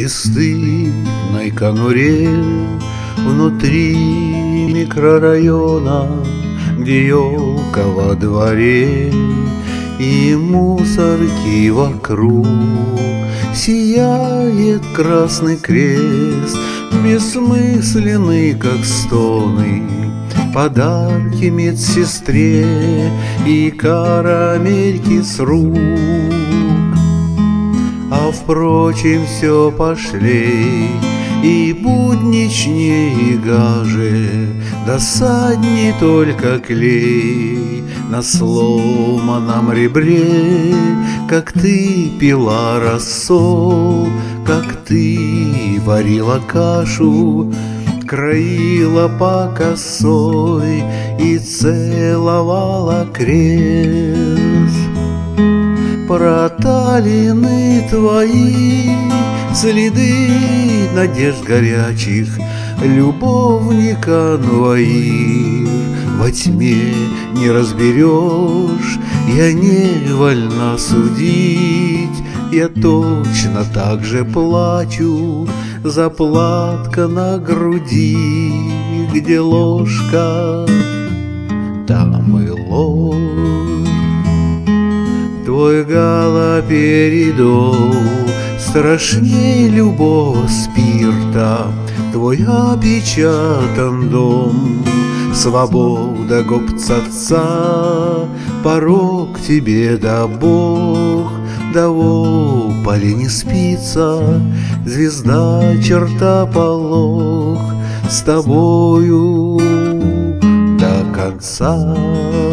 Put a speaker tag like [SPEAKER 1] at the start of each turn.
[SPEAKER 1] бесстыдной конуре внутри микрорайона, где елка во дворе и мусорки вокруг. Сияет красный крест, бессмысленный, как стоны, подарки медсестре и карамельки с рук. А впрочем, все пошлей и будничнее, и гаже, досадней только клей на сломанном ребре. Как ты пила рассол, как ты варила кашу, краила по косой и целовала крест. Проталины твои следы надежд горячих, любовника двоих во тьме не разберешь. Я не вольна судить, я точно так же плачу. Заплатка на груди, где ложка, там и ложь. Твой галоперидол страшней любого спирта, твой опечатан дом, свобода гопцовца, порог тебе да Бог, да в поле не спится, звезда чертополох с тобою до конца.